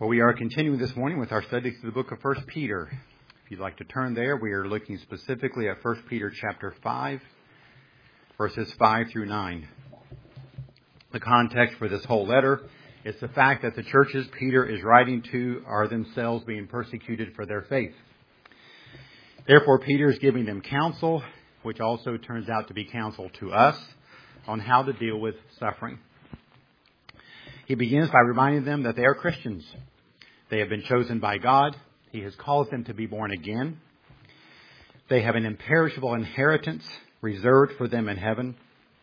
Well, we are continuing this morning with our study through the book of 1 Peter. If you'd like to turn there, we are looking specifically at 1 Peter chapter 5, verses 5 through 9. The context for this whole letter is the fact that the churches Peter is writing to are themselves being persecuted for their faith. Therefore, Peter is giving them counsel, which also turns out to be counsel to us, on how to deal with suffering. He begins by reminding them that they are Christians. They have been chosen by God. He has caused them to be born again. They have an imperishable inheritance reserved for them in heaven.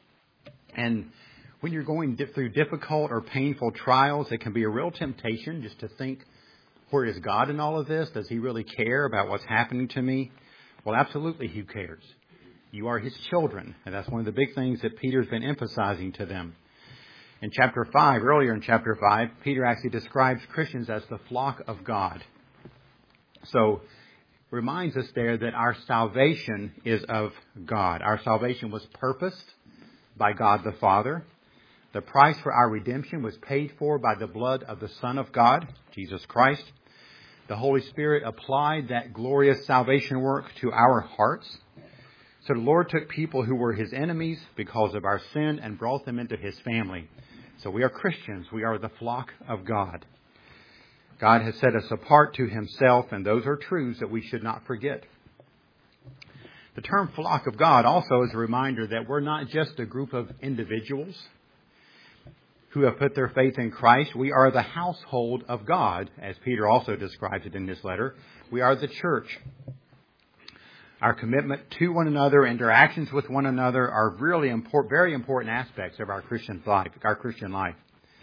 And when you're going through difficult or painful trials, it can be a real temptation just to think, where is God in all of this? Does He really care about what's happening to me? Well, absolutely He cares. You are His children. And that's one of the big things that Peter's been emphasizing to them. In chapter 5, earlier in chapter 5, Peter actually describes Christians as the flock of God. So, reminds us there that our salvation is of God. Our salvation was purposed by God the Father. The price for our redemption was paid for by the blood of the Son of God, Jesus Christ. The Holy Spirit applied that glorious salvation work to our hearts. So the Lord took people who were His enemies because of our sin and brought them into His family. So we are Christians. We are the flock of God. God has set us apart to Himself, and those are truths that we should not forget. The term flock of God also is a reminder that we're not just a group of individuals who have put their faith in Christ. We are the household of God, as Peter also describes it in this letter. We are the church. Our commitment to one another, interactions with one another are really very important aspects of our Christian life.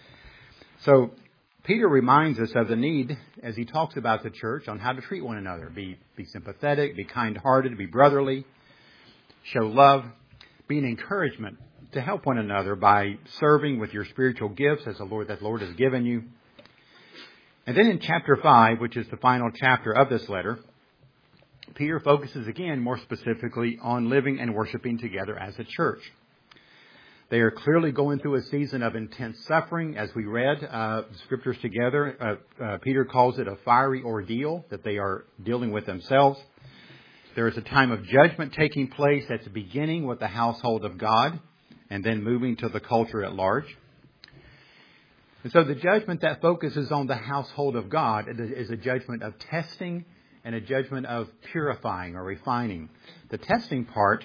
So Peter reminds us of the need, as he talks about the church, on how to treat one another. Be sympathetic, be kind-hearted, be brotherly, show love, be an encouragement to help one another by serving with your spiritual gifts as the Lord has given you. And then in chapter 5, which is the final chapter of this letter, Peter focuses again more specifically on living and worshiping together as a church. They are clearly going through a season of intense suffering. As we read the scriptures together, Peter calls it a fiery ordeal that they are dealing with themselves. There is a time of judgment taking place that's beginning with the household of God and then moving to the culture at large. And so the judgment that focuses on the household of God is a judgment of testing and a judgment of purifying or refining. The testing part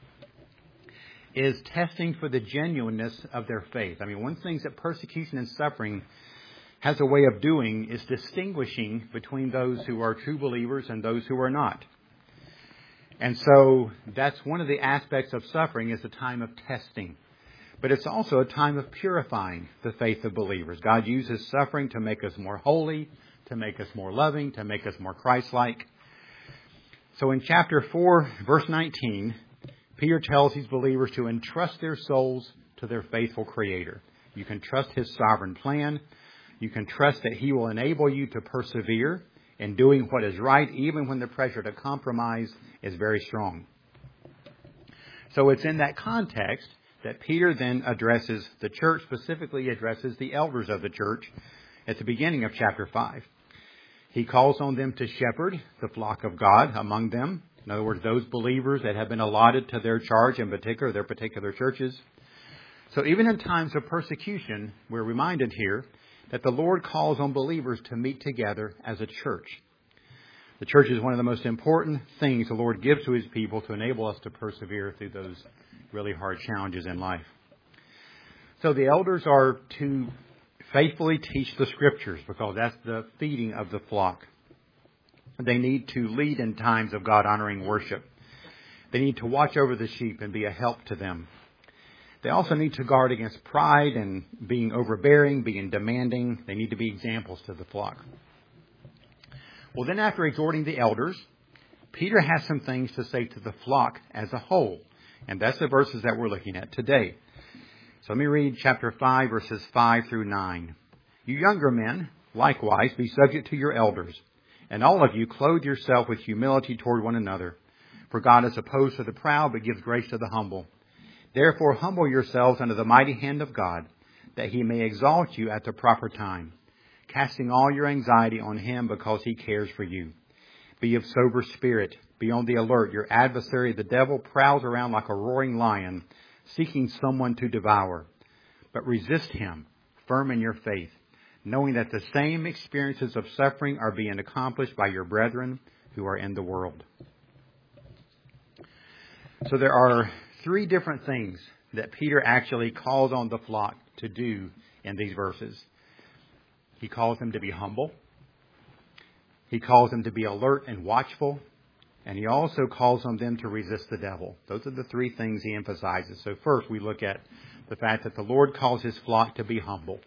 is testing for the genuineness of their faith. I mean, one of the things that persecution and suffering has a way of doing is distinguishing between those who are true believers and those who are not. And so that's one of the aspects of suffering, is a time of testing. But it's also a time of purifying the faith of believers. God uses suffering to make us more holy, to make us more loving, to make us more Christ-like. So in chapter 4, verse 19, Peter tells these believers to entrust their souls to their faithful Creator. You can trust His sovereign plan. You can trust that He will enable you to persevere in doing what is right, even when the pressure to compromise is very strong. So it's in that context that Peter then addresses the church, specifically addresses the elders of the church at the beginning of chapter 5. He calls on them to shepherd the flock of God among them. In other words, those believers that have been allotted to their charge, in particular, their particular churches. So even in times of persecution, we're reminded here that the Lord calls on believers to meet together as a church. The church is one of the most important things the Lord gives to His people to enable us to persevere through those really hard challenges in life. So the elders are to faithfully teach the Scriptures, because that's the feeding of the flock. They need to lead in times of God-honoring worship. They need to watch over the sheep and be a help to them. They also need to guard against pride and being overbearing, being demanding. They need to be examples to the flock. Well, then after exhorting the elders, Peter has some things to say to the flock as a whole. And that's the verses that we're looking at today. So let me read chapter 5, verses 5 through 9. You younger men, likewise, be subject to your elders, and all of you clothe yourself with humility toward one another. For God is opposed to the proud, but gives grace to the humble. Therefore humble yourselves under the mighty hand of God, that He may exalt you at the proper time, casting all your anxiety on Him because He cares for you. Be of sober spirit. Be on the alert. Your adversary, the devil, prowls around like a roaring lion, seeking someone to devour. But resist him, firm in your faith, knowing that the same experiences of suffering are being accomplished by your brethren who are in the world. So there are three different things that Peter actually calls on the flock to do in these verses. He calls them to be humble. He calls them to be alert and watchful. And he also calls on them to resist the devil. Those are the three things he emphasizes. So first we look at the fact that the Lord calls His flock to be humble.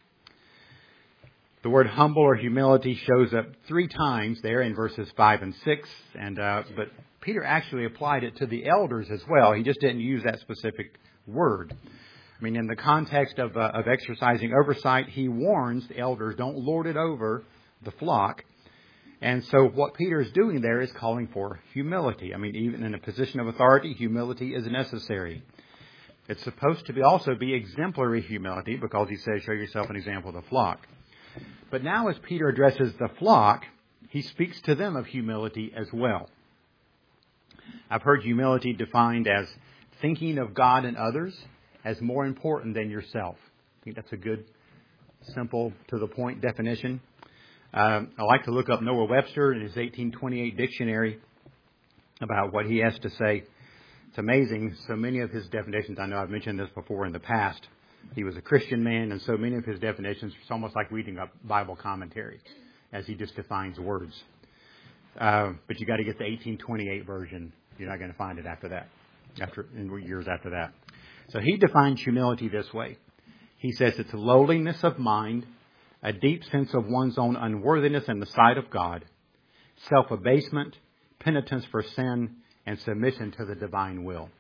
The word humble or humility shows up 3 times there in verses 5 and 6. But Peter actually applied it to the elders as well. He just didn't use that specific word. I mean, in the context of exercising oversight, he warns the elders, don't lord it over the flock. And so what Peter is doing there is calling for humility. I mean, even in a position of authority, humility is necessary. It's supposed to also be exemplary humility because he says, show yourself an example of the flock. But now as Peter addresses the flock, he speaks to them of humility as well. I've heard humility defined as thinking of God and others as more important than yourself. I think that's a good, simple, to the point definition. I like to look up Noah Webster in his 1828 dictionary about what he has to say. It's amazing. So many of his definitions, I know I've mentioned this before in the past. He was a Christian man, and so many of his definitions, it's almost like reading a Bible commentary as he just defines words. But you got to get the 1828 version. You're not going to find it after that, in years after that. So he defines humility this way. He says it's lowliness of mind, a deep sense of one's own unworthiness in the sight of God, self-abasement, penitence for sin, and submission to the divine will.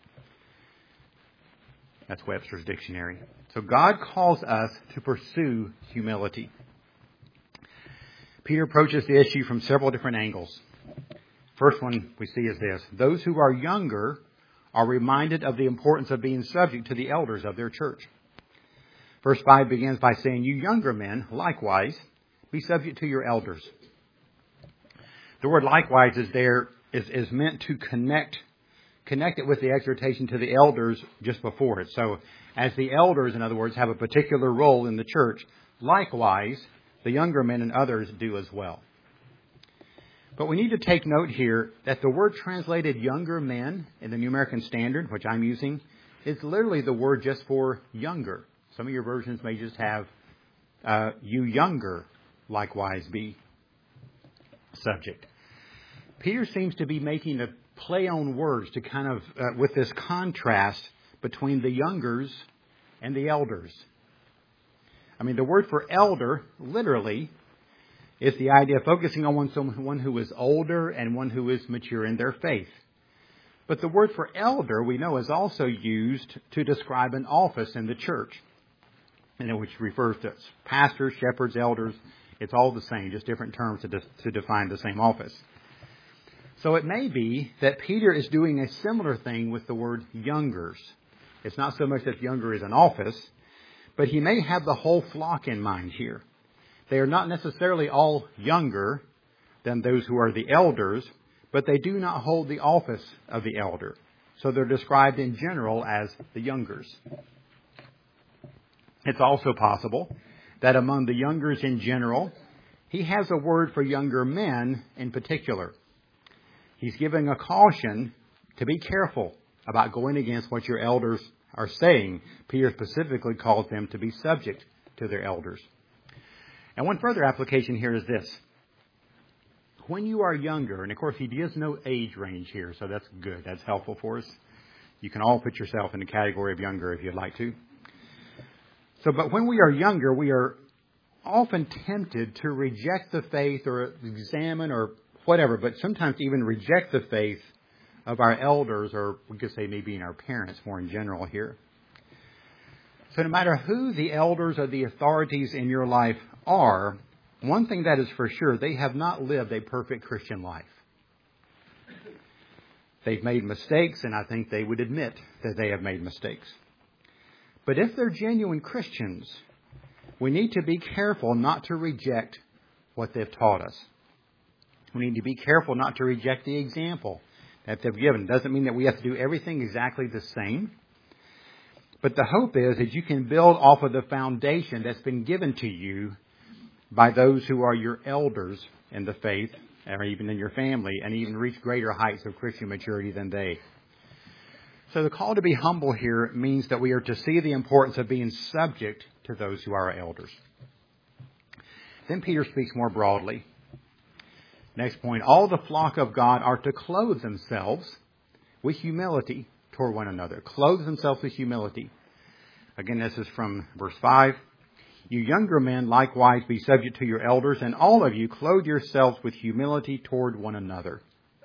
That's Webster's dictionary. So God calls us to pursue humility. Peter approaches the issue from several different angles. First one we see is this. Those who are younger are reminded of the importance of being subject to the elders of their church. Verse 5 begins by saying, you younger men, likewise, be subject to your elders. The word likewise is meant to connect it with the exhortation to the elders just before it. So as the elders, in other words, have a particular role in the church, likewise, the younger men and others do as well. But we need to take note here that the word translated younger men in the New American Standard, which I'm using, is literally the word just for younger. Some of your versions may just have you younger likewise be subject. Peter seems to be making a play on words to kind of, with this contrast between the youngers and the elders. I mean, the word for elder, literally, is the idea of focusing on one who is older and one who is mature in their faith. But the word for elder, we know, is also used to describe an office in the church, which refers to pastors, shepherds, elders. It's all the same, just different terms to define the same office. So it may be that Peter is doing a similar thing with the word youngers. It's not so much that younger is an office, but he may have the whole flock in mind here. They are not necessarily all younger than those who are the elders, but they do not hold the office of the elder. So they're described in general as the youngers. It's also possible that among the youngers in general, he has a word for younger men in particular. He's giving a caution to be careful about going against what your elders are saying. Peter specifically calls them to be subject to their elders. And one further application here is this. When you are younger, and of course he gives no age range here, so that's good. That's helpful for us. You can all put yourself in the category of younger if you'd like to. But when we are younger, we are often tempted to reject the faith or examine or whatever, but sometimes even reject the faith of our elders, or we could say maybe in our parents more in general here. So no matter who the elders or the authorities in your life are, one thing that is for sure, they have not lived a perfect Christian life. They've made mistakes, and I think they would admit that they have made mistakes. But if they're genuine Christians, we need to be careful not to reject what they've taught us. We need to be careful not to reject the example that they've given. It doesn't mean that we have to do everything exactly the same. But the hope is that you can build off of the foundation that's been given to you by those who are your elders in the faith, or even in your family, and even reach greater heights of Christian maturity than they. So the call to be humble here means that we are to see the importance of being subject to those who are our elders. Then Peter speaks more broadly. Next point, all the flock of God are to clothe themselves with humility toward one another. Clothe themselves with humility. Again, this is from verse 5. You younger men likewise be subject to your elders, and all of you clothe yourselves with humility toward one another.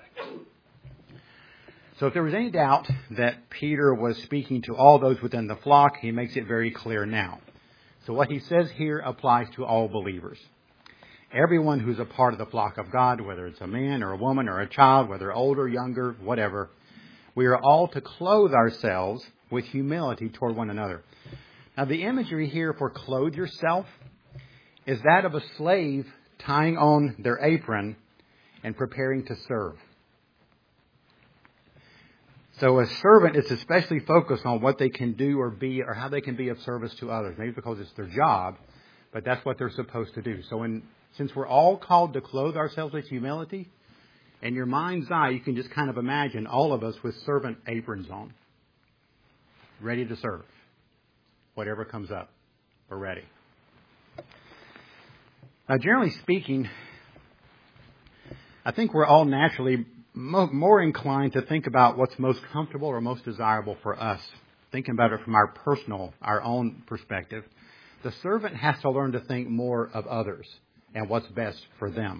So if there was any doubt that Peter was speaking to all those within the flock, he makes it very clear now. So what he says here applies to all believers. Everyone who's a part of the flock of God, whether it's a man or a woman or a child, whether older, younger, whatever, we are all to clothe ourselves with humility toward one another. Now the imagery here for clothe yourself is that of a slave tying on their apron and preparing to serve. So a servant is especially focused on what they can do or be, or how they can be of service to others. Maybe because it's their job, but that's what they're supposed to do. So since we're all called to clothe ourselves with humility, in your mind's eye, you can just kind of imagine all of us with servant aprons on, ready to serve. Whatever comes up, we're ready. Now, generally speaking, I think we're all naturally more inclined to think about what's most comfortable or most desirable for us. Thinking about it from our own perspective. The servant has to learn to think more of others and what's best for them.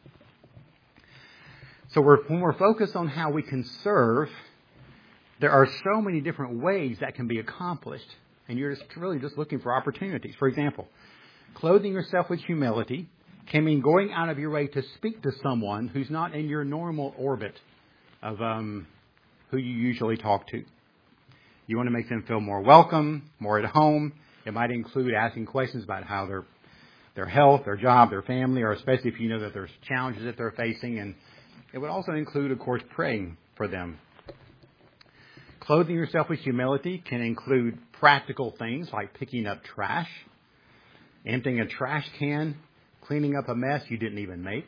So when we're focused on how we can serve, there are so many different ways that can be accomplished. And you're really just looking for opportunities. For example, clothing yourself with humility can mean going out of your way to speak to someone who's not in your normal orbit of who you usually talk to. You want to make them feel more welcome, more at home. It might include asking questions about how their health, their job, their family, or especially if you know that there's challenges that they're facing. And it would also include, of course, praying for them. Clothing yourself with humility can include practical things like picking up trash, emptying a trash can, cleaning up a mess you didn't even make.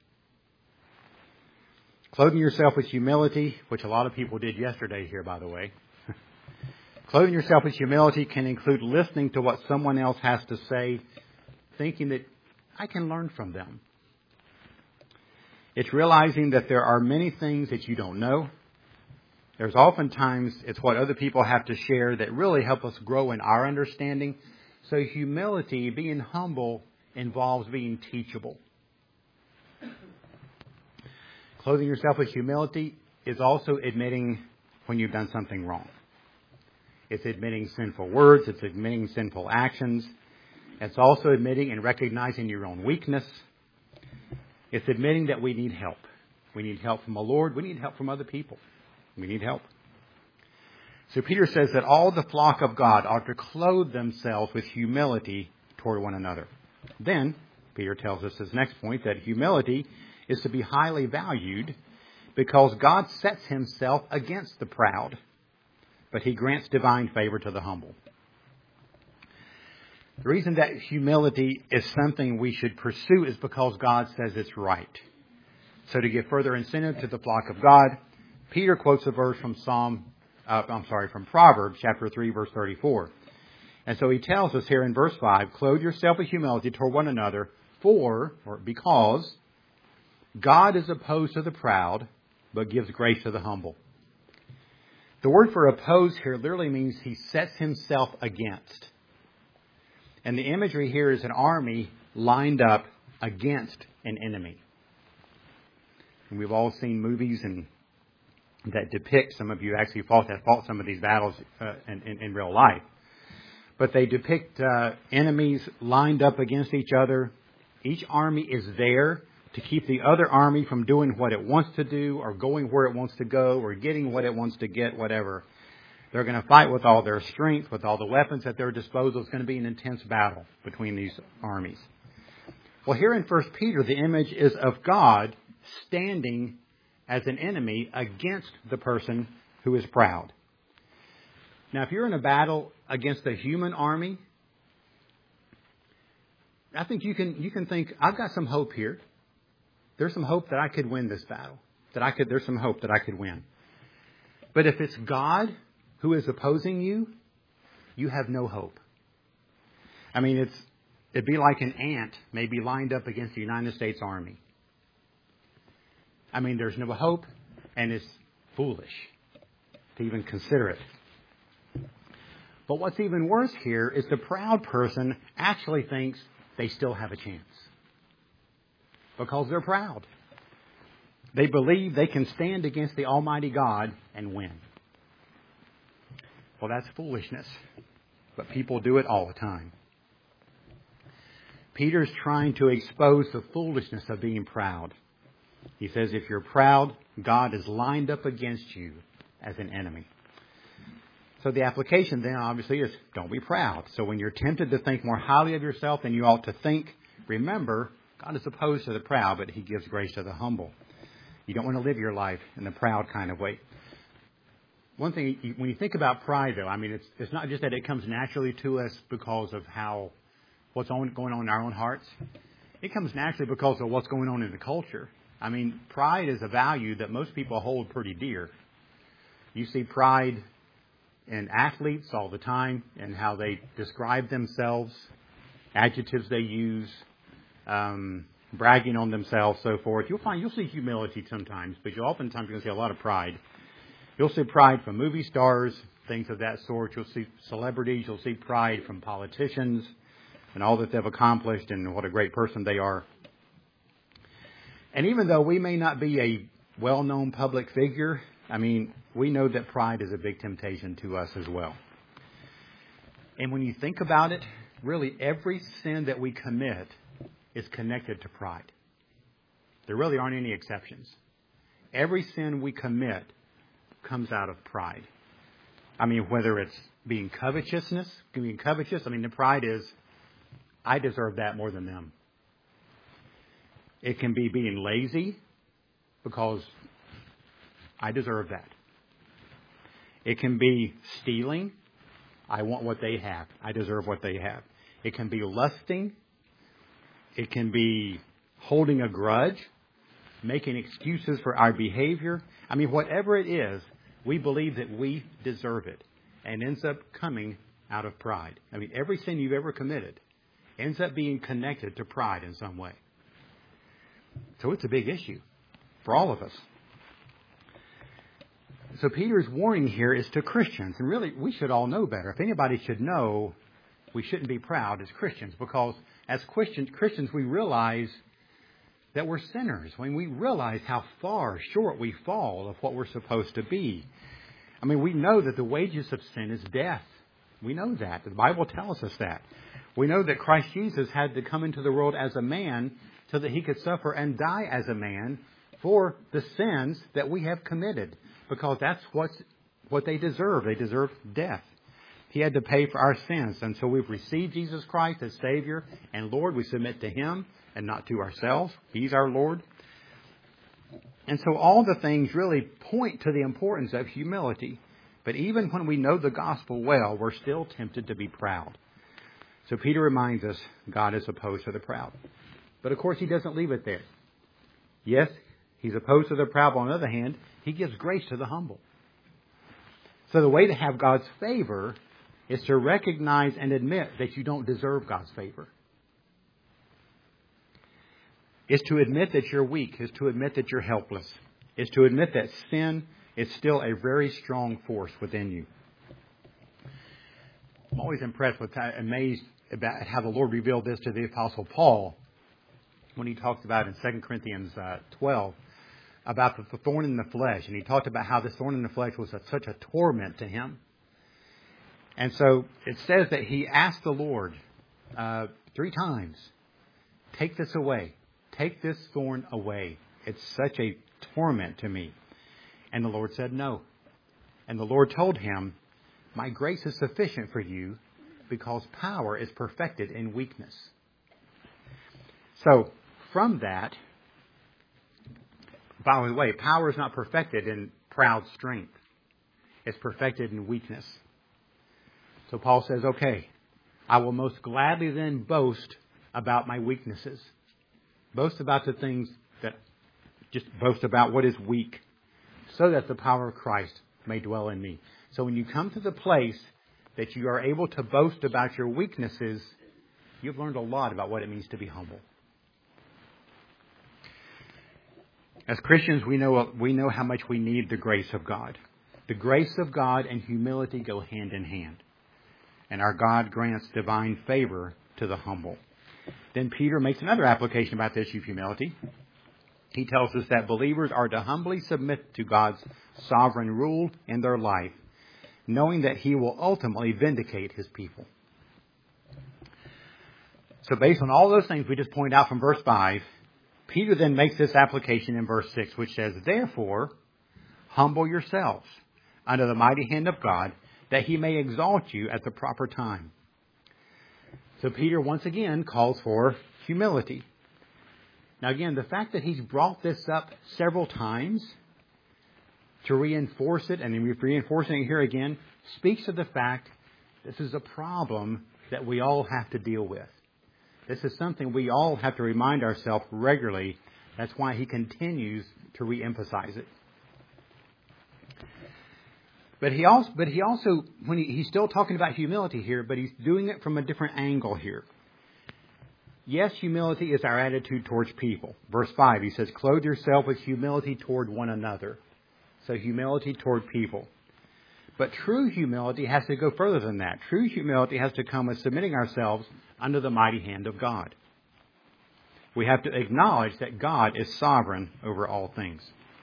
Clothing yourself with humility, which a lot of people did yesterday here, by the way. Clothing yourself with humility can include listening to what someone else has to say, thinking that I can learn from them. It's realizing that there are many things that you don't know. There's oftentimes it's what other people have to share that really help us grow in our understanding. So humility, being humble, involves being teachable. Clothing yourself with humility is also admitting when you've done something wrong. It's admitting sinful words. It's admitting sinful actions. It's also admitting and recognizing your own weakness. It's admitting that we need help. We need help from the Lord. We need help from other people. We need help. So Peter says that all the flock of God ought to clothe themselves with humility toward one another. Then, Peter tells us his next point, that humility is to be highly valued because God sets himself against the proud, but he grants divine favor to the humble. The reason that humility is something we should pursue is because God says it's right. So to give further incentive to the flock of God, Peter quotes a verse from from Proverbs chapter 3, verse 34. And so he tells us here in verse 5, clothe yourself with humility toward one another, because God is opposed to the proud, but gives grace to the humble. The word for oppose here literally means he sets himself against. And the imagery here is an army lined up against an enemy. And we've all seen movies that depict, some of you actually fought some of these battles in real life. But they depict enemies lined up against each other. Each army is there to keep the other army from doing what it wants to do, or going where it wants to go, or getting what it wants to get, whatever. They're going to fight with all their strength, with all the weapons at their disposal. It's going to be an intense battle between these armies. Well, here in 1 Peter, the image is of God standing as an enemy against the person who is proud. Now, if you're in a battle against a human army, I think you can think, I've got some hope here. There's some hope that I could win this battle. There's some hope that I could win. But if it's God who is opposing you, you have no hope. I mean, it'd be like an ant maybe lined up against the United States Army. I mean, there's no hope, and it's foolish to even consider it. But what's even worse here is the proud person actually thinks they still have a chance. Because they're proud. They believe they can stand against the Almighty God and win. Well, that's foolishness. But people do it all the time. Peter's trying to expose the foolishness of being proud. He says, if you're proud, God is lined up against you as an enemy. So the application then obviously is don't be proud. So when you're tempted to think more highly of yourself than you ought to think, remember, God is opposed to the proud, but He gives grace to the humble. You don't want to live your life in the proud kind of way. One thing, when you think about pride, though, I mean, it's not just that it comes naturally to us because of what's going on in our own hearts. It comes naturally because of what's going on in the culture. I mean, pride is a value that most people hold pretty dear. You see pride in athletes all the time and how they describe themselves, adjectives they use, bragging on themselves, so forth. You'll see humility sometimes, but oftentimes you're going to see a lot of pride. You'll see pride from movie stars, things of that sort. You'll see celebrities. You'll see pride from politicians and all that they've accomplished and what a great person they are. And even though we may not be a well-known public figure, I mean, we know that pride is a big temptation to us as well. And when you think about it, really every sin that we commit is connected to pride. There really aren't any exceptions. Every sin we commit comes out of pride. I mean, whether it's being covetous, I mean, the pride is, I deserve that more than them. It can be being lazy because I deserve that. It can be stealing. I want what they have. I deserve what they have. It can be lusting. It can be holding a grudge, making excuses for our behavior. I mean, whatever it is, we believe that we deserve it and ends up coming out of pride. I mean, every sin you've ever committed ends up being connected to pride in some way. So it's a big issue for all of us. So Peter's warning here is to Christians. And really, we should all know better. If anybody should know, we shouldn't be proud as Christians. Because as Christians, we realize that we're sinners. When we realize how far short we fall of what we're supposed to be. I mean, we know that the wages of sin is death. We know that. The Bible tells us that. We know that Christ Jesus had to come into the world as a man so that He could suffer and die as a man for the sins that we have committed. Because that's what they deserve. They deserve death. He had to pay for our sins. And so we've received Jesus Christ as Savior and Lord. We submit to Him and not to ourselves. He's our Lord. And so all the things really point to the importance of humility. But even when we know the gospel well, we're still tempted to be proud. So Peter reminds us God is opposed to the proud. But of course, He doesn't leave it there. Yes, He's opposed to the proud, but on the other hand, He gives grace to the humble. So the way to have God's favor is to recognize and admit that you don't deserve God's favor. It's to admit that you're weak. It's to admit that you're helpless. It's to admit that sin is still a very strong force within you. I'm always amazed about how the Lord revealed this to the Apostle Paul when he talked about in 2 Corinthians 12 about the thorn in the flesh. And he talked about how this thorn in the flesh was such a torment to him. And so it says that he asked the Lord 3 times, take this away. Take this thorn away. It's such a torment to me. And the Lord said no. And the Lord told him, My grace is sufficient for you because power is perfected in weakness. So, from that, by the way, power is not perfected in proud strength. It's perfected in weakness. So Paul says, okay, I will most gladly then boast about my weaknesses. Boast about the things just boast about what is weak, so that the power of Christ may dwell in me. So when you come to the place that you are able to boast about your weaknesses, you've learned a lot about what it means to be humble. As Christians, we know how much we need the grace of God. The grace of God and humility go hand in hand. And our God grants divine favor to the humble. Then Peter makes another application about the issue of humility. He tells us that believers are to humbly submit to God's sovereign rule in their life, knowing that He will ultimately vindicate His people. So based on all those things we just pointed out from verse 5, Peter then makes this application in verse 6, which says, therefore, humble yourselves under the mighty hand of God, that He may exalt you at the proper time. So Peter once again calls for humility. Now again, the fact that he's brought this up several times to reinforce it, and he's reinforcing it here again, speaks of the fact this is a problem that we all have to deal with. This is something we all have to remind ourselves regularly. That's why he continues to reemphasize it. But he also, when he's still talking about humility here, but he's doing it from a different angle here. Yes, humility is our attitude towards people. Verse 5, he says, clothe yourself with humility toward one another. So humility toward people. But true humility has to go further than that. True humility has to come with submitting ourselves under the mighty hand of God. We have to acknowledge that God is sovereign over all things.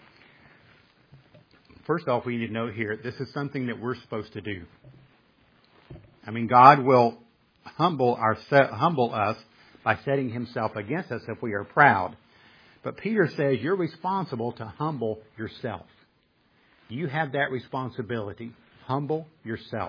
First off, we need to note here, this is something that we're supposed to do. I mean, God will humble us by setting Himself against us if we are proud. But Peter says you're responsible to humble yourself. You have that responsibility. Humble yourself.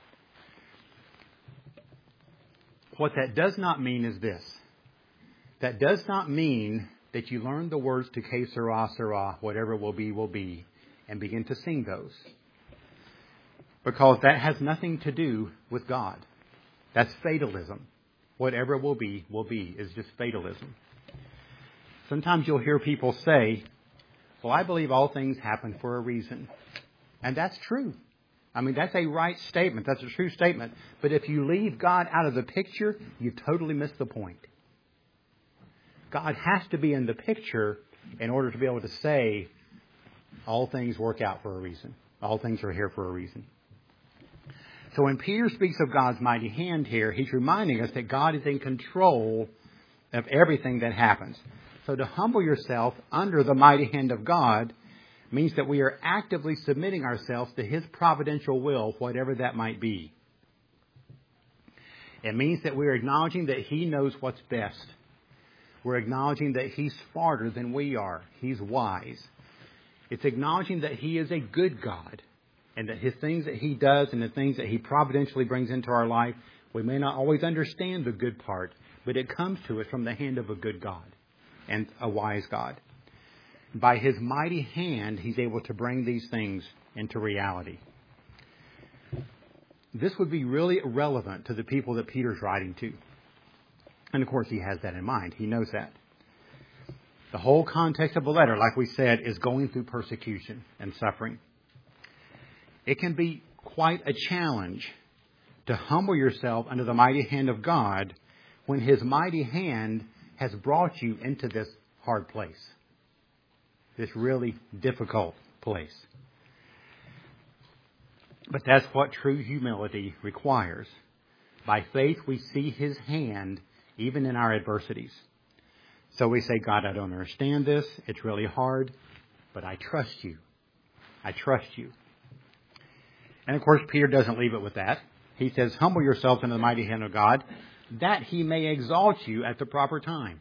What that does not mean is this. That does not mean that you learn the words to Que sera, sera, whatever will be, and begin to sing those. Because that has nothing to do with God. That's fatalism. Whatever will be is just fatalism. Sometimes you'll hear people say, well, I believe all things happen for a reason. And that's true. I mean, that's a right statement. That's a true statement. But if you leave God out of the picture, you totally miss the point. God has to be in the picture in order to be able to say, all things work out for a reason. All things are here for a reason. So when Peter speaks of God's mighty hand here, he's reminding us that God is in control of everything that happens. So to humble yourself under the mighty hand of God means that we are actively submitting ourselves to His providential will, whatever that might be. It means that we're acknowledging that He knows what's best. We're acknowledging that He's smarter than we are. He's wise. It's acknowledging that He is a good God and that His things that He does and the things that He providentially brings into our life, we may not always understand the good part, but it comes to us from the hand of a good God and a wise God. By His mighty hand, He's able to bring these things into reality. This would be really relevant to the people that Peter's writing to. And of course, he has that in mind. He knows that. The whole context of the letter, like we said, is going through persecution and suffering. It can be quite a challenge to humble yourself under the mighty hand of God when His mighty hand has brought you into this hard place. This really difficult place. But that's what true humility requires. By faith, we see His hand even in our adversities. So we say, God, I don't understand this. It's really hard, but I trust You. I trust You. And of course, Peter doesn't leave it with that. He says, humble yourself in the mighty hand of God, that He may exalt you at the proper time.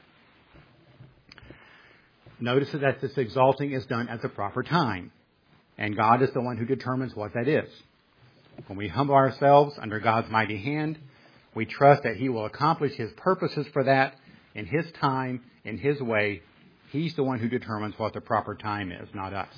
Notice that this exalting is done at the proper time. And God is the one who determines what that is. When we humble ourselves under God's mighty hand, we trust that He will accomplish His purposes for that in His time, in His way. He's the one who determines what the proper time is, not us.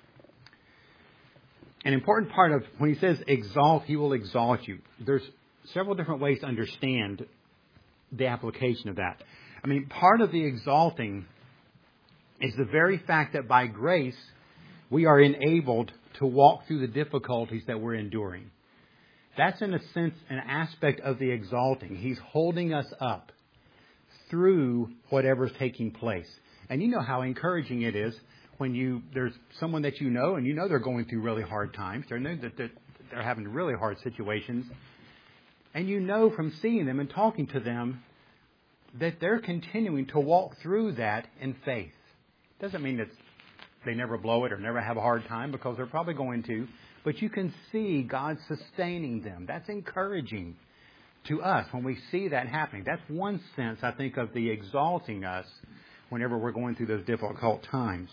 An important part of when He says exalt, He will exalt you. There's several different ways to understand the application of that. I mean, part of the exalting is the very fact that by grace we are enabled to walk through the difficulties that we're enduring. That's in a sense an aspect of the exalting. He's holding us up through whatever's taking place. And you know how encouraging it is when there's someone that you know and you know they're going through really hard times. They know that they're having really hard situations. And you know from seeing them and talking to them that they're continuing to walk through that in faith. Doesn't mean that they never blow it or never have a hard time, because they're probably going to. But you can see God sustaining them. That's encouraging to us when we see that happening. That's one sense, I think, of the exalting us whenever we're going through those difficult times.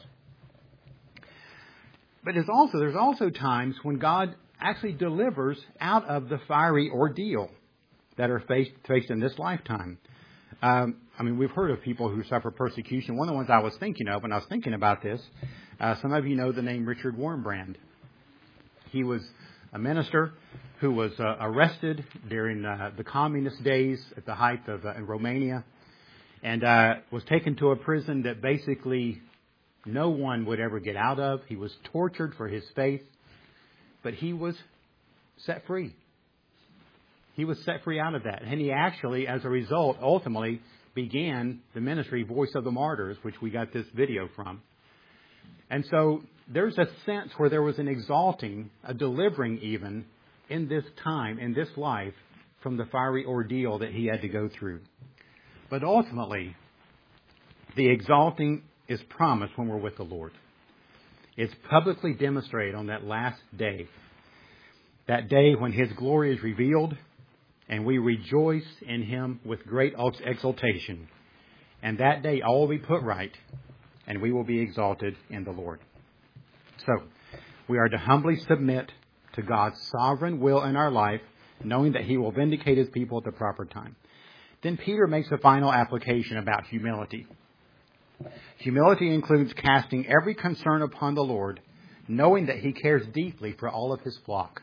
But there's also times when God actually delivers out of the fiery ordeal that are faced in this lifetime. We've heard of people who suffer persecution. One of the ones I was thinking of when I was thinking about this, some of you know the name Richard Wurmbrand. He was a minister who was arrested during the communist days at the height of in Romania, and was taken to a prison that basically no one would ever get out of. He was tortured for his faith, but he was set free. He was set free out of that. And he actually, as a result, ultimately began the ministry Voice of the Martyrs, which we got this video from. And so there's a sense where there was an exalting, a delivering even, in this time, in this life, from the fiery ordeal that he had to go through. But ultimately, the exalting is promised when we're with the Lord. It's publicly demonstrated on that last day. That day when His glory is revealed, and we rejoice in Him with great exultation. And that day all will be put right, and we will be exalted in the Lord. So, we are to humbly submit to God's sovereign will in our life, knowing that He will vindicate His people at the proper time. Then Peter makes a final application about humility. Humility includes casting every concern upon the Lord, knowing that He cares deeply for all of His flock.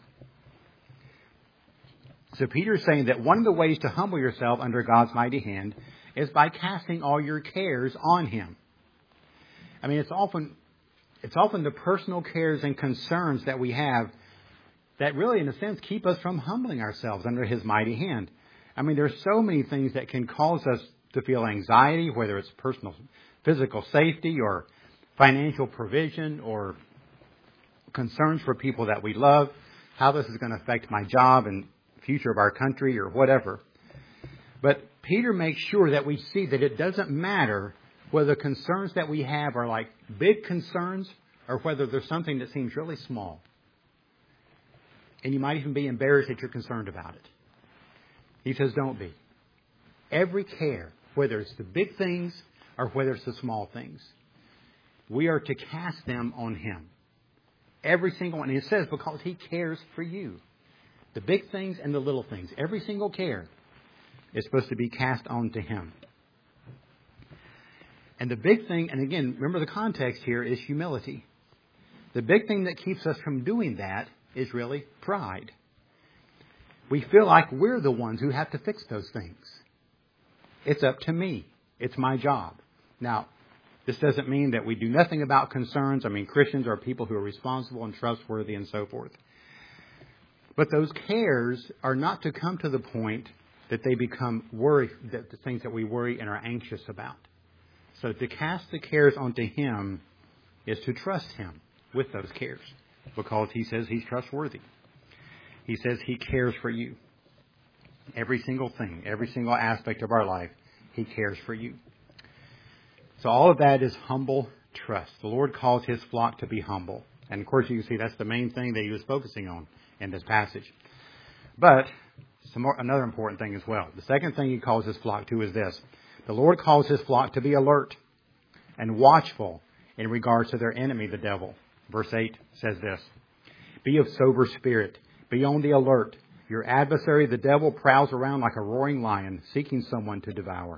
So Peter is saying that one of the ways to humble yourself under God's mighty hand is by casting all your cares on Him. I mean, it's often the personal cares and concerns that we have that really, in a sense, keep us from humbling ourselves under His mighty hand. I mean, there's so many things that can cause us to feel anxiety, whether it's personal, physical safety or financial provision or concerns for people that we love, how this is going to affect my job and future of our country or whatever. But Peter makes sure that we see that it doesn't matter whether the concerns that we have are like big concerns or whether there's something that seems really small. And you might even be embarrassed that you're concerned about it. He says, don't be. Every care, whether it's the big things or whether it's the small things, we are to cast them on Him. Every single one. And it says because He cares for you. The big things and the little things. Every single care is supposed to be cast onto Him. And the big thing, and again, remember the context here is humility. The big thing that keeps us from doing that is really pride. We feel like we're the ones who have to fix those things. It's up to me. It's my job. Now, this doesn't mean that we do nothing about concerns. I mean, Christians are people who are responsible and trustworthy and so forth. But those cares are not to come to the point that they become worry, the things that we worry and are anxious about. So to cast the cares onto Him is to trust Him with those cares, because He says He's trustworthy. He says He cares for you. Every single thing, every single aspect of our life, He cares for you. So all of that is humble trust. The Lord calls His flock to be humble. And of course you can see that's the main thing that He was focusing on in this passage. But another important thing as well. The second thing He calls His flock to is this. The Lord calls His flock to be alert and watchful in regards to their enemy, the devil. Verse 8 says this. Be of sober spirit. Be on the alert. Your adversary, the devil, prowls around like a roaring lion, seeking someone to devour.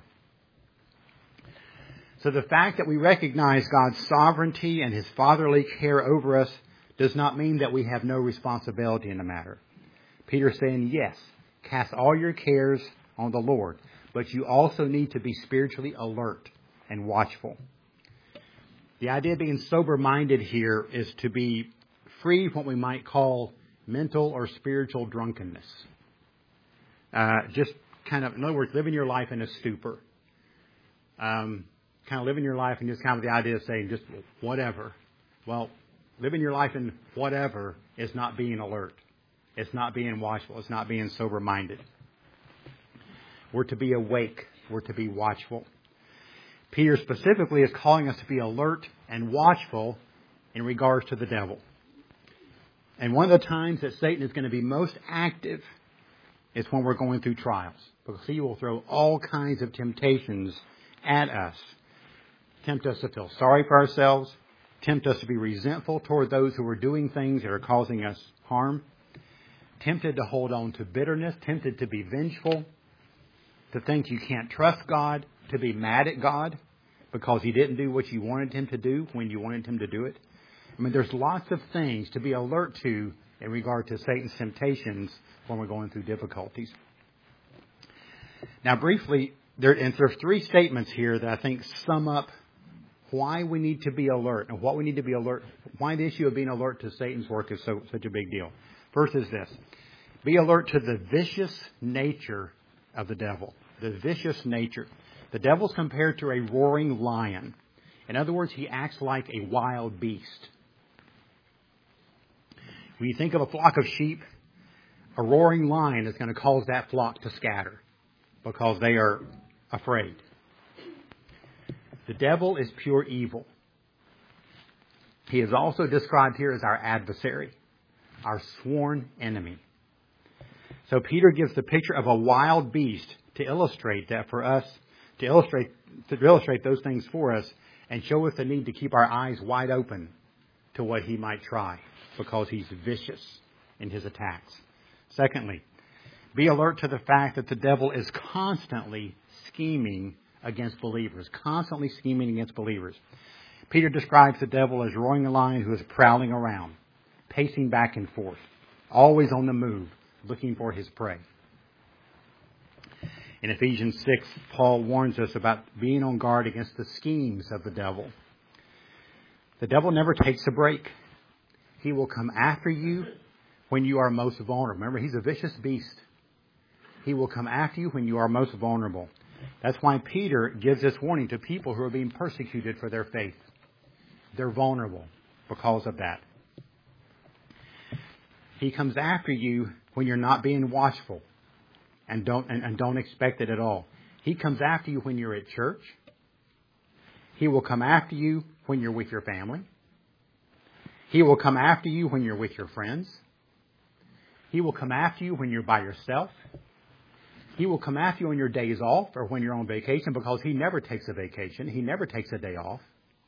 So the fact that we recognize God's sovereignty and His fatherly care over us does not mean that we have no responsibility in the matter. Peter's saying, yes, cast all your cares on the Lord, but you also need to be spiritually alert and watchful. The idea of being sober-minded here is to be free of what we might call mental or spiritual drunkenness. Just kind of, in other words, living your life in a stupor. Kind of living your life and just kind of the idea of saying just whatever. Well, living your life in whatever is not being alert. It's not being watchful. It's not being sober-minded. We're to be awake. We're to be watchful. Peter specifically is calling us to be alert and watchful in regards to the devil. And one of the times that Satan is going to be most active is when we're going through trials. Because he will throw all kinds of temptations at us. Tempt us to feel sorry for ourselves. Tempt us to be resentful toward those who are doing things that are causing us harm. Tempted to hold on to bitterness. Tempted to be vengeful. To think you can't trust God. To be mad at God because He didn't do what you wanted Him to do when you wanted Him to do it. I mean, there's lots of things to be alert to in regard to Satan's temptations when we're going through difficulties. Now, briefly, there's three statements here that I think sum up why we need to be alert and what we need to be alert, why the issue of being alert to Satan's work is such a big deal. First is this. Be alert to the vicious nature of the devil. The vicious nature. The devil's compared to a roaring lion. In other words, he acts like a wild beast. When you think of a flock of sheep, a roaring lion is going to cause that flock to scatter because they are afraid. The devil is pure evil. He is also described here as our adversary, our sworn enemy. So Peter gives the picture of a wild beast to illustrate that for us, to illustrate those things for us and show us the need to keep our eyes wide open to what he might try because he's vicious in his attacks. Secondly, be alert to the fact that the devil is constantly scheming against believers, constantly scheming against believers. Peter describes the devil as roaring a lion who is prowling around, pacing back and forth, always on the move, looking for his prey. In Ephesians 6, Paul warns us about being on guard against the schemes of the devil. The devil never takes a break. He will come after you when you are most vulnerable. Remember, he's a vicious beast. He will come after you when you are most vulnerable. That's why Peter gives this warning to people who are being persecuted for their faith. They're vulnerable because of that. He comes after you when you're not being watchful and don't expect it at all. He comes after you when you're at church. He will come after you when you're with your family. He will come after you when you're with your friends. He will come after you when you're by yourself. He will come after you on your days off or when you're on vacation because he never takes a vacation. He never takes a day off.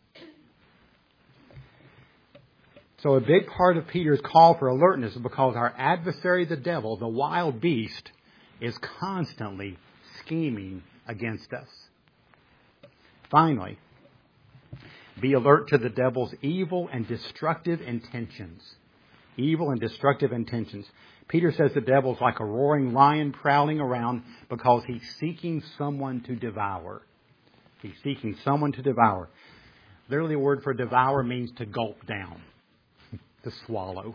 So a big part of Peter's call for alertness is because our adversary, the devil, the wild beast, is constantly scheming against us. Finally, be alert to the devil's evil and destructive intentions. Evil and destructive intentions. Peter says the devil's like a roaring lion prowling around because he's seeking someone to devour. He's seeking someone to devour. Literally, the word for devour means to gulp down, to swallow.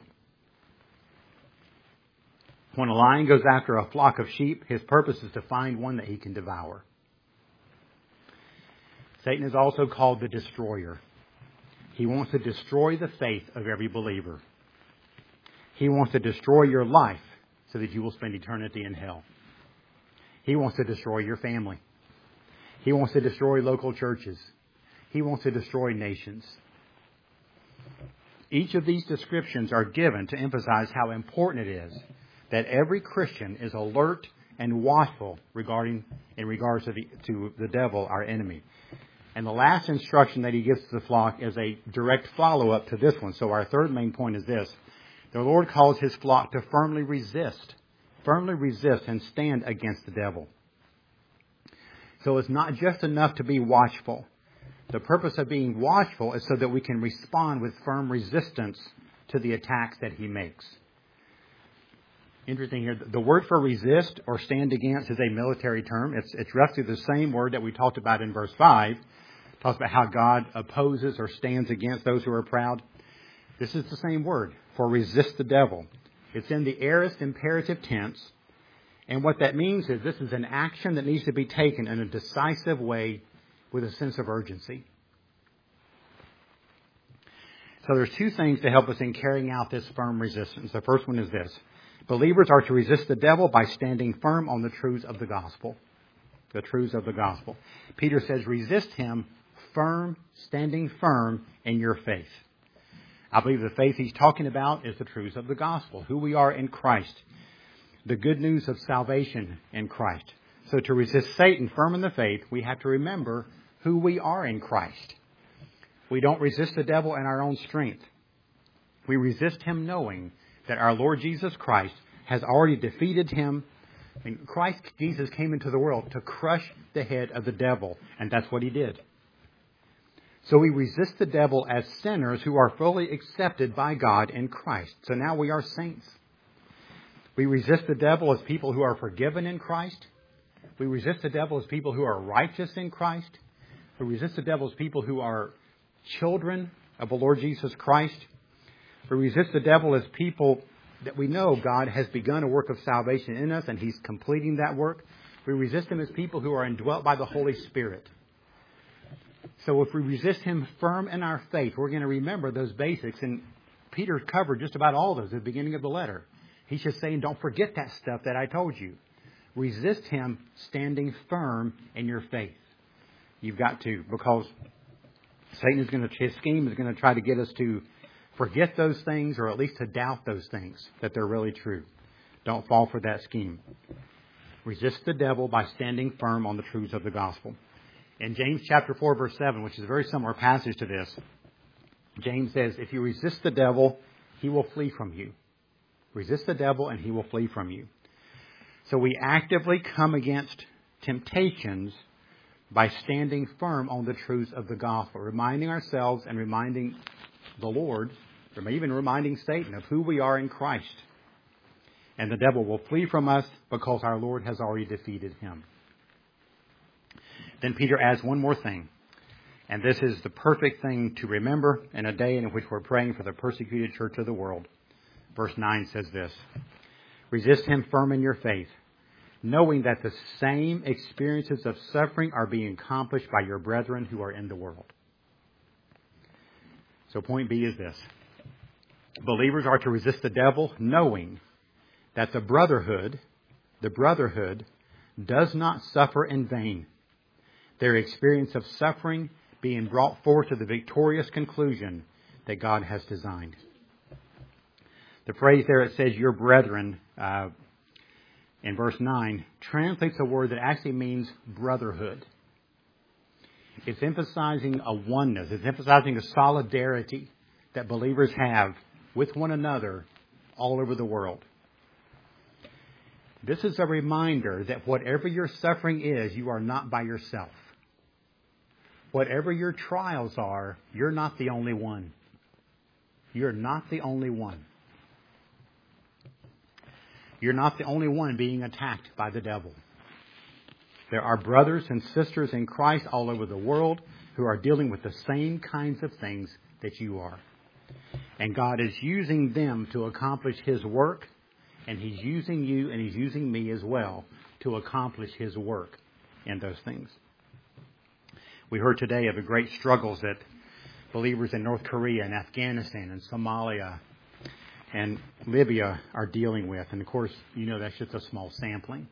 When a lion goes after a flock of sheep, his purpose is to find one that he can devour. Satan is also called the destroyer. He wants to destroy the faith of every believer. He wants to destroy your life so that you will spend eternity in hell. He wants to destroy your family. He wants to destroy local churches. He wants to destroy nations. Each of these descriptions are given to emphasize how important it is that every Christian is alert and watchful in regards to the devil, our enemy. And the last instruction that he gives to the flock is a direct follow-up to this one. So our third main point is this. The Lord calls His flock to firmly resist and stand against the devil. So it's not just enough to be watchful. The purpose of being watchful is so that we can respond with firm resistance to the attacks that he makes. Interesting here, the word for resist or stand against is a military term. It's roughly the same word that we talked about in verse 5. It talks about how God opposes or stands against those who are proud. This is the same word for resist the devil. It's in the aorist imperative tense. And what that means is this is an action that needs to be taken in a decisive way with a sense of urgency. So there's two things to help us in carrying out this firm resistance. The first one is this. Believers are to resist the devil by standing firm on the truths of the gospel. The truths of the gospel. Peter says, resist him standing firm in your faith. I believe the faith he's talking about is the truths of the gospel, who we are in Christ, the good news of salvation in Christ. So to resist Satan firm in the faith, we have to remember who we are in Christ. We don't resist the devil in our own strength. We resist him knowing that our Lord Jesus Christ has already defeated him. And Christ Jesus came into the world to crush the head of the devil, and that's what he did. So we resist the devil as sinners who are fully accepted by God in Christ. So now we are saints. We resist the devil as people who are forgiven in Christ. We resist the devil as people who are righteous in Christ. We resist the devil as people who are children of the Lord Jesus Christ. We resist the devil as people that we know God has begun a work of salvation in us and He's completing that work. We resist Him as people who are indwelt by the Holy Spirit. So if we resist Him firm in our faith, we're going to remember those basics. And Peter covered just about all those at the beginning of the letter. He's just saying, don't forget that stuff that I told you. Resist him standing firm in your faith. You've got to, because his scheme is going to try to get us to forget those things or at least to doubt those things, that they're really true. Don't fall for that scheme. Resist the devil by standing firm on the truths of the gospel. In James chapter 4, verse 7, which is a very similar passage to this, James says, if you resist the devil, he will flee from you. Resist the devil and he will flee from you. So we actively come against temptations by standing firm on the truths of the gospel, reminding ourselves and reminding the Lord, or even reminding Satan of who we are in Christ. And the devil will flee from us because our Lord has already defeated him. Then Peter adds one more thing. And this is the perfect thing to remember in a day in which we're praying for the persecuted church of the world. Verse 9 says this, resist him firm in your faith, knowing that the same experiences of suffering are being accomplished by your brethren who are in the world. So point B is this. Believers are to resist the devil, knowing that the brotherhood does not suffer in vain. Their experience of suffering being brought forth to the victorious conclusion that God has designed. The phrase there, it says, your brethren, in verse 9, translates a word that actually means brotherhood. It's emphasizing a oneness. It's emphasizing a solidarity that believers have with one another all over the world. This is a reminder that whatever your suffering is, you are not by yourself. Whatever your trials are, you're not the only one. You're not the only one. You're not the only one being attacked by the devil. There are brothers and sisters in Christ all over the world who are dealing with the same kinds of things that you are. And God is using them to accomplish His work, and He's using you and He's using me as well to accomplish His work in those things. We heard today of the great struggles that believers in North Korea and Afghanistan and Somalia and Libya are dealing with. And of course, you know that's just a small sampling.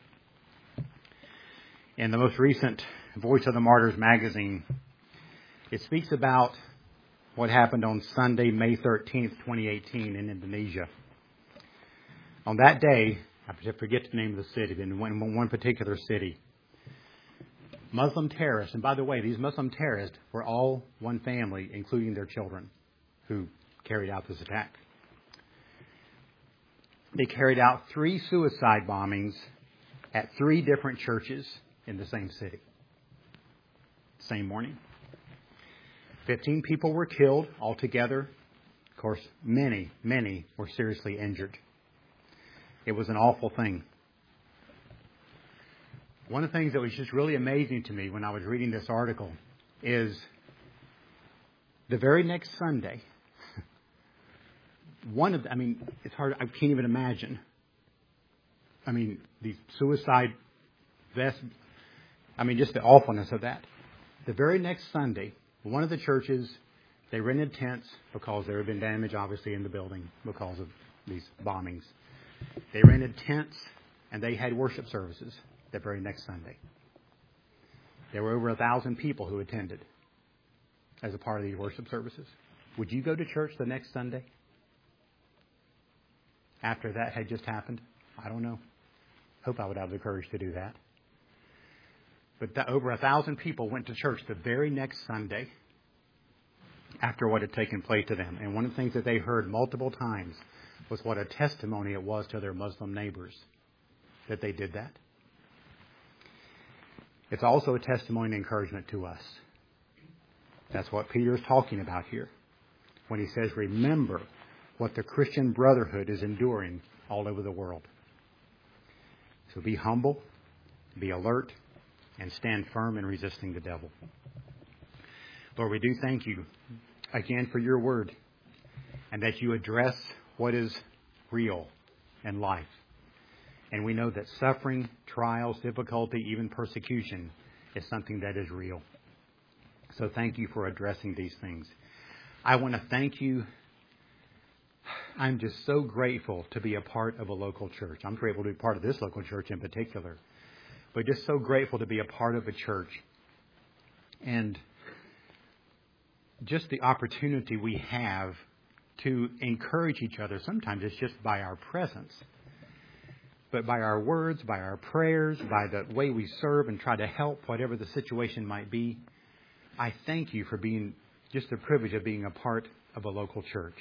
In the most recent Voice of the Martyrs magazine, it speaks about what happened on Sunday, May 13th, 2018 in Indonesia. On that day, I forget the name of the city, but in one particular city, Muslim terrorists, and by the way, these Muslim terrorists were all one family, including their children, who carried out this attack. they carried out 3 suicide bombings at 3 different churches in the same city. Same morning. 15 people were killed altogether. Of course, many were seriously injured. It was an awful thing. One of the things that was just really amazing to me when I was reading this article is the very next Sunday, it's hard, I can't even imagine. The suicide vest, just the awfulness of that. The very next Sunday, one of the churches, they rented tents because there had been damage, obviously, in the building because of these bombings. They rented tents and they had worship services the very next Sunday. There were over 1,000 people who attended as a part of these worship services. Would you go to church the next Sunday after that had just happened? I don't know. Hope I would have the courage to do that. But over 1,000 people went to church the very next Sunday after what had taken place to them. And one of the things that they heard multiple times was what a testimony it was to their Muslim neighbors that they did that. It's also a testimony and encouragement to us. That's what Peter is talking about here when he says, remember what the Christian brotherhood is enduring all over the world. So be humble, be alert, and stand firm in resisting the devil. Lord, we do thank you again for your word and that you address what is real in life. And we know that suffering, trials, difficulty, even persecution is something that is real. So thank you for addressing these things. I want to thank you. I'm just so grateful to be a part of a local church. I'm grateful to be part of this local church in particular. But just so grateful to be a part of a church. And just the opportunity we have to encourage each other. Sometimes it's just by our presence. But by our words, by our prayers, by the way we serve and try to help whatever the situation might be. I thank you for being just the privilege of being a part of a local church.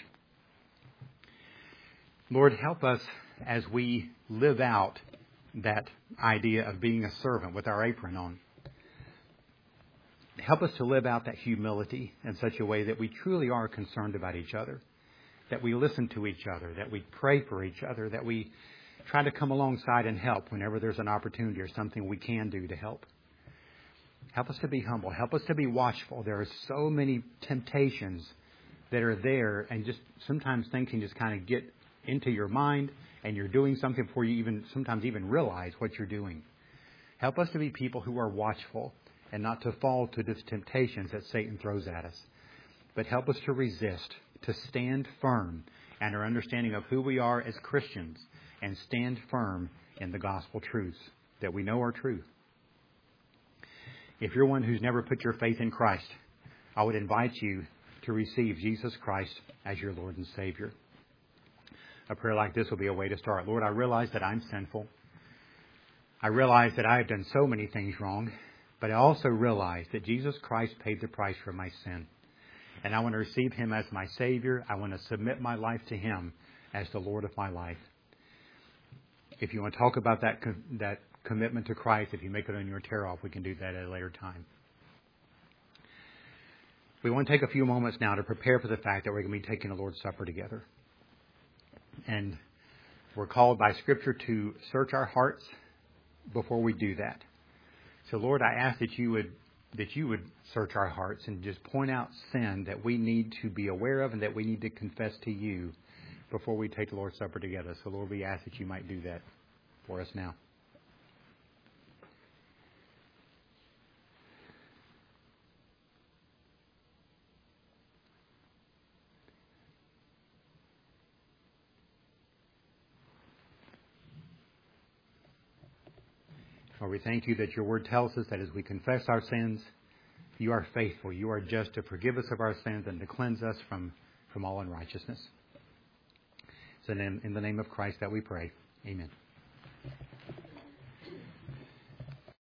Lord, help us as we live out that idea of being a servant with our apron on. Help us to live out that humility in such a way that we truly are concerned about each other, that we listen to each other, that we pray for each other, that we try to come alongside and help whenever there's an opportunity or something we can do to help. Help us to be humble. Help us to be watchful. There are so many temptations that are there, and just sometimes things can just kind of get into your mind, and you're doing something before you sometimes even realize what you're doing. Help us to be people who are watchful and not to fall to the temptations that Satan throws at us. But help us to resist, to stand firm in our understanding of who we are as Christians and stand firm in the gospel truths that we know are true. If you're one who's never put your faith in Christ, I would invite you to receive Jesus Christ as your Lord and Savior. A prayer like this will be a way to start. Lord, I realize that I'm sinful. I realize that I have done so many things wrong, but I also realize that Jesus Christ paid the price for my sin. And I want to receive Him as my Savior. I want to submit my life to Him as the Lord of my life. If you want to talk about that commitment to Christ, if you make it on your tear-off, we can do that at a later time. We want to take a few moments now to prepare for the fact that we're going to be taking the Lord's Supper together. And we're called by Scripture to search our hearts before we do that. So, Lord, I ask that you would search our hearts and just point out sin that we need to be aware of and that we need to confess to you before we take the Lord's Supper together. So, Lord, we ask that you might do that for us now. Lord, we thank you that your word tells us that as we confess our sins, you are faithful. You are just to forgive us of our sins and to cleanse us from all unrighteousness. So in the name of Christ that we pray. Amen.